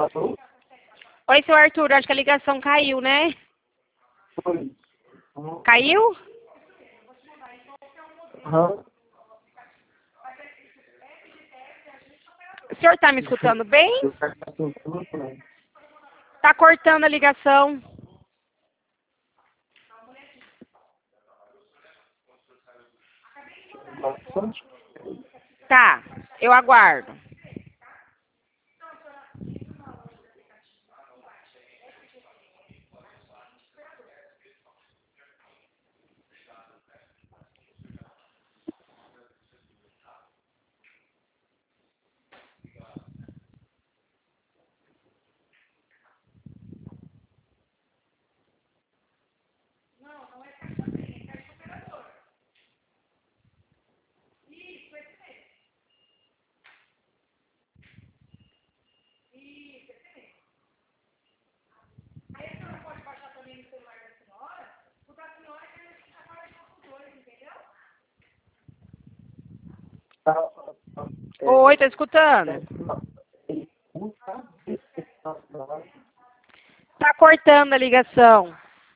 Alô? Oi, seu Arthur, acho que a ligação caiu, né? Oi. Caiu? Aham. O senhor tá me escutando bem? Tá cortando a ligação. Bastante. Tá, eu aguardo. Oi, tá escutando? Tá cortando a ligação.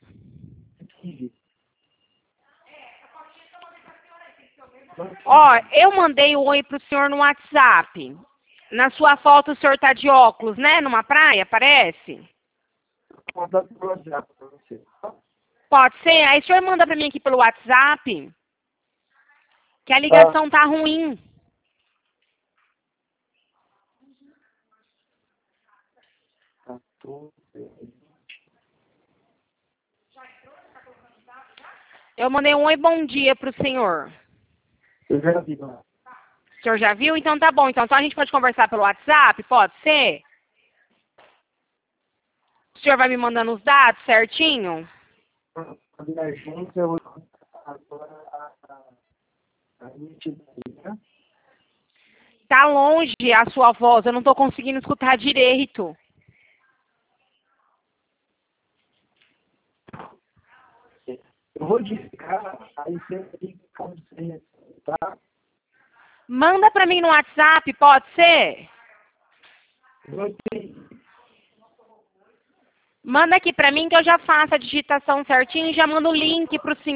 Ó, eu mandei um oi pro senhor no WhatsApp. Na sua foto o senhor tá de óculos, né? Numa praia, parece? Pode ser? Aí o senhor manda pra mim aqui pelo WhatsApp, que a ligação tá ruim. Eu mandei um oi bom dia pro senhor. Eu já vi lá. O senhor já viu? Então tá bom. Então só a gente pode conversar pelo WhatsApp, pode ser? O senhor vai me mandando os dados certinho? A minha agência, eu agora a entidade. Tá longe a sua voz, eu não tô conseguindo escutar direito. Eu vou discar, aí você liga como você, tá? Manda pra mim no WhatsApp, pode ser? Eu tenho. Manda aqui pra mim que eu já faço a digitação certinho e já mando o link pro senhor.